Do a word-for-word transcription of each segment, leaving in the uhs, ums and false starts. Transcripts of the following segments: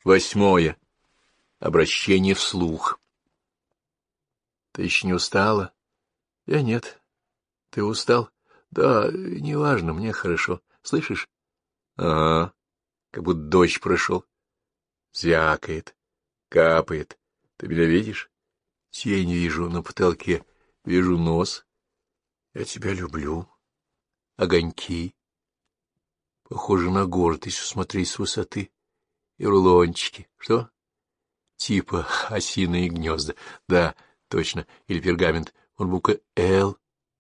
Восьмое. Обращение вслух. Ты еще не устала? Я нет. Ты устал? Да, неважно, мне хорошо. Слышишь? Ага, как будто дождь прошел. Звякает, капает. Ты меня видишь? Тень вижу на потолке, вижу нос. Я тебя люблю. Огоньки. Похоже на город, если смотреть с высоты. И рулончики. Что? Типа осиные гнезда. Да, точно. Или пергамент. Вон буква «Л».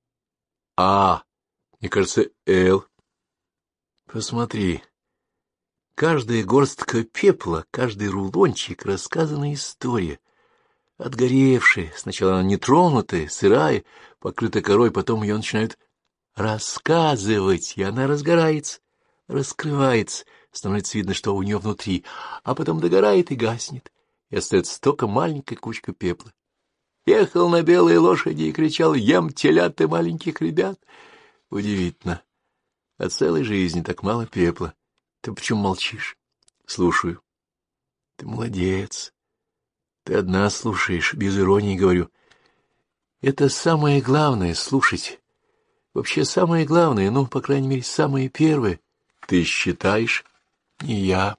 А, мне кажется, «Л». Посмотри. Каждая горстка пепла, каждый рулончик — рассказанная история. Отгоревшая, сначала она нетронутая, сырая, покрыта корой, потом ее начинают рассказывать, и она разгорается, раскрывается, становится видно, что у нее внутри, а потом догорает и гаснет, и остается только маленькая кучка пепла. Ехал на белой лошади и кричал: «Ем телят и маленьких ребят». Удивительно. От целой жизни так мало пепла. Ты почему молчишь? Слушаю. Ты молодец. Ты одна слушаешь, без иронии говорю. Это самое главное — слушать. Вообще самое главное, ну, по крайней мере, самое первое. Ты считаешь? Не я.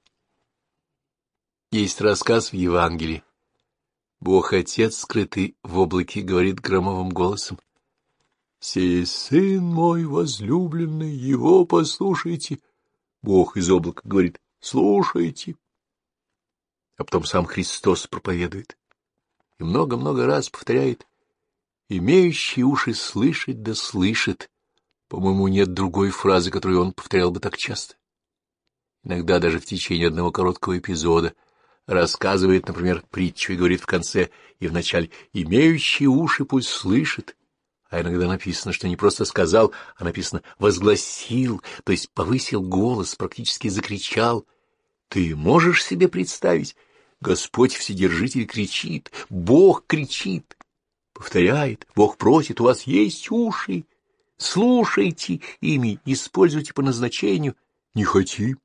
Есть рассказ в Евангелии. Бог Отец, скрытый в облаке, говорит громовым голосом: «Сей сын мой возлюбленный, его послушайте». Бог из облака говорит: «Слушайте». А потом сам Христос проповедует и много-много раз повторяет: «Имеющий уши слышать да слышит». По-моему, нет другой фразы, которую он повторял бы так часто. Иногда даже в течение одного короткого эпизода рассказывает, например, притчу и говорит в конце и в начале: «Имеющий уши пусть слышит». А иногда написано, что не просто сказал, а написано «возгласил», то есть повысил голос, практически закричал. Ты можешь себе представить? Господь Вседержитель кричит, Бог кричит, повторяет, Бог просит: у вас есть уши, слушайте ими, используйте по назначению. Не хотим.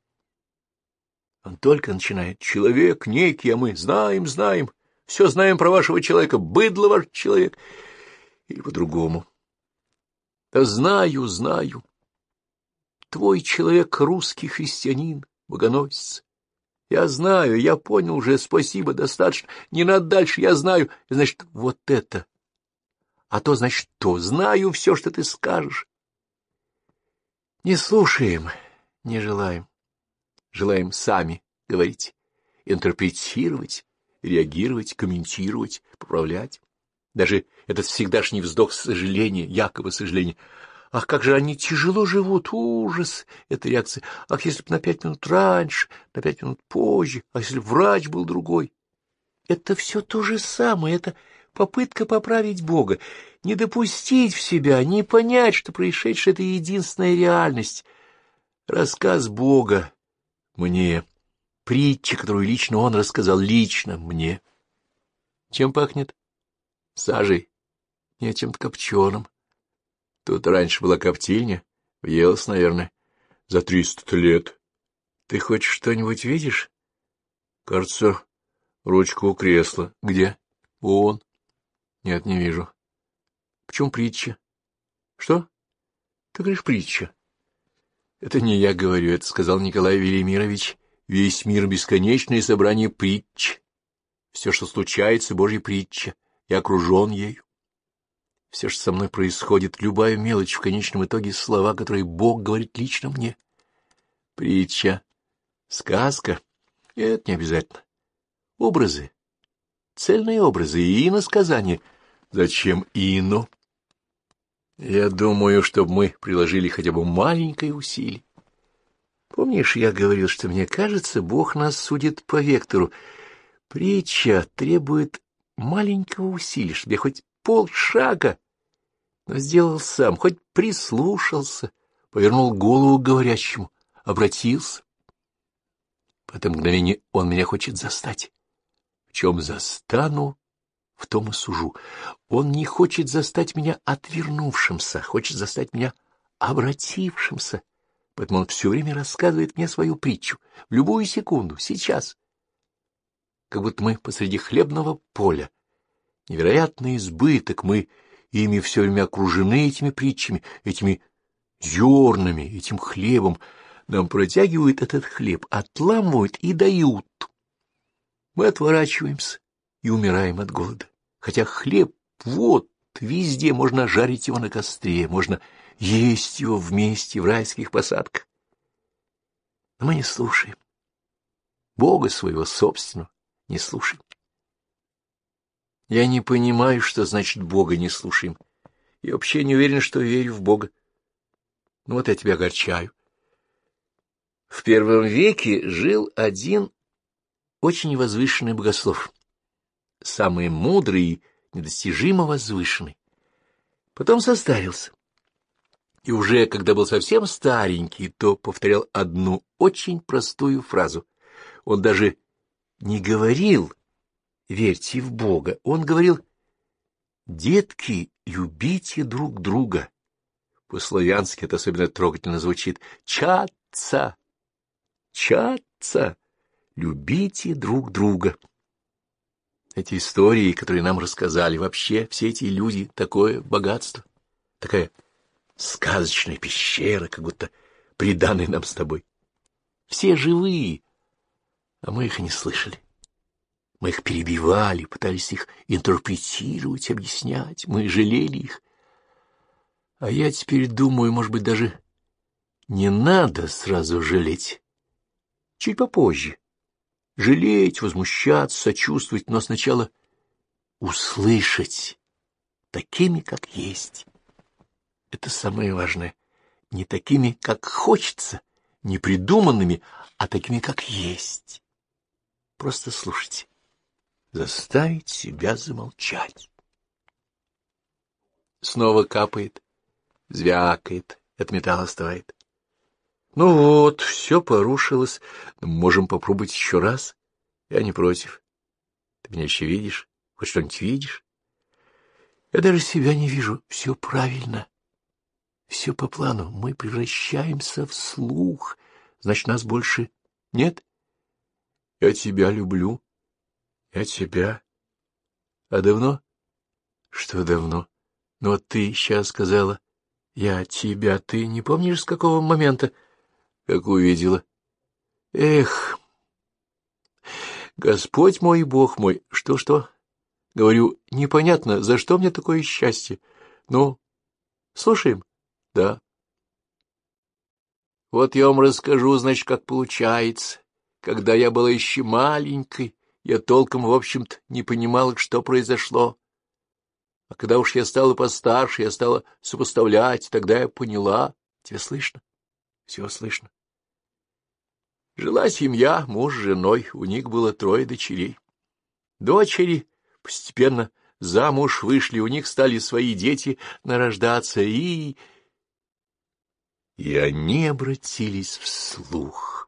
Он только начинает: человек некий, а мы знаем, знаем, все знаем про вашего человека, быдло ваш человек. Или по-другому. Да знаю, знаю. Твой человек — русский христианин, богоносец. Я знаю, я понял уже, спасибо, достаточно, не надо дальше, я знаю. Значит, вот это. А то, значит, то. Знаю все, что ты скажешь. Не слушаем, не желаем. Желаем сами говорить, интерпретировать, реагировать, комментировать, поправлять. Даже этот всегдашний вздох сожаления, якобы сожаления. Ах, как же они тяжело живут, ужас, эта реакция. Ах, если бы на пять минут раньше, на пять минут позже, а если бы врач был другой. Это все то же самое, это попытка поправить Бога, не допустить в себя, не понять, что происшедшее — это единственная реальность. Рассказ Бога мне, притча, которую лично Он рассказал, лично мне. Чем пахнет? Сажей, не чем-то копченым. Тут раньше была коптильня, въелась, наверное, за триста лет. Ты хоть что-нибудь видишь? Кажется, ручка у кресла. Где? Вон. Нет, не вижу. Почему притча? Что? Ты говоришь, притча. Это не я говорю, это сказал Николай Велимирович. Весь мир — бесконечное собрание притч. Все, что случается, Божья притча. Я окружен ею. Все, что со мной происходит, любая мелочь, в конечном итоге слова, которые Бог говорит лично мне. Притча, сказка — это не обязательно. Образы, цельные образы и иносказания. Зачем ино? Я думаю, чтобы мы приложили хотя бы маленькое усилие. Помнишь, я говорил, что мне кажется, Бог нас судит по вектору. Притча требует маленького усилия, чтобы я хоть полшага, но сделал сам, хоть прислушался, повернул голову к говорящему, обратился. В это мгновение он меня хочет застать. В чем застану, в том и сужу. Он не хочет застать меня отвернувшимся, хочет застать меня обратившимся. Поэтому он все время рассказывает мне свою притчу, в любую секунду, сейчас. как будто мы посреди хлебного поля. Невероятный избыток, мы ими все время окружены, этими притчами, этими зернами, этим хлебом. Нам протягивают этот хлеб, отламывают и дают. Мы отворачиваемся и умираем от голода. Хотя хлеб вот везде, можно жарить его на костре, можно есть его вместе в райских посадках. Но мы не слушаем. Бога своего собственного не слушаем. Я не понимаю, что значит Бога не слушаем. Я вообще не уверен, что верю в Бога. Ну вот я тебя огорчаю. В первом веке жил один очень возвышенный богослов, самый мудрый и недостижимо возвышенный. Потом состарился. И уже, когда был совсем старенький, то повторял одну очень простую фразу. Он даже не говорил «верьте в Бога», он говорил «детки, любите друг друга». По-славянски это особенно трогательно звучит «чатца, чатца, любите друг друга». Эти истории, которые нам рассказали, вообще все эти люди, такое богатство, такая сказочная пещера, как будто приданная нам с тобой. Все живые, а мы их не слышали. Мы их перебивали, пытались их интерпретировать, объяснять, мы жалели их. А я теперь думаю, может быть, даже не надо сразу жалеть. Чуть попозже. Жалеть, возмущаться, сочувствовать, но сначала услышать такими, как есть. Это самое важное. Не такими, как хочется, не придуманными, а такими, как есть. Просто слушайте. Заставить себя замолчать. Снова капает, звякает, от металла остывает. Ну вот, все порушилось. Можем попробовать еще раз. Я не против. Ты меня еще видишь? Хоть что-нибудь видишь? Я даже себя не вижу. Все правильно. Все по плану. Мы превращаемся в слух. Значит, нас больше нет? Я тебя люблю. Я тебя. А давно? Что давно? Ну вот ты сейчас сказала. Я тебя. Ты не помнишь, с какого момента? Как увидела. Эх, Господь мой, Бог мой, что-что? Говорю, непонятно, за что мне такое счастье. Ну, слушаем? Да. Вот я вам расскажу, значит, как получается. Когда я была еще маленькой, я толком, в общем-то, не понимала, что произошло. А когда уж я стала постарше, я стала сопоставлять, тогда я поняла. Тебя слышно? Все слышно. Жила семья, муж с женой, у них было трое дочерей. Дочери постепенно замуж вышли, у них стали свои дети нарождаться, и... И они обратились вслух.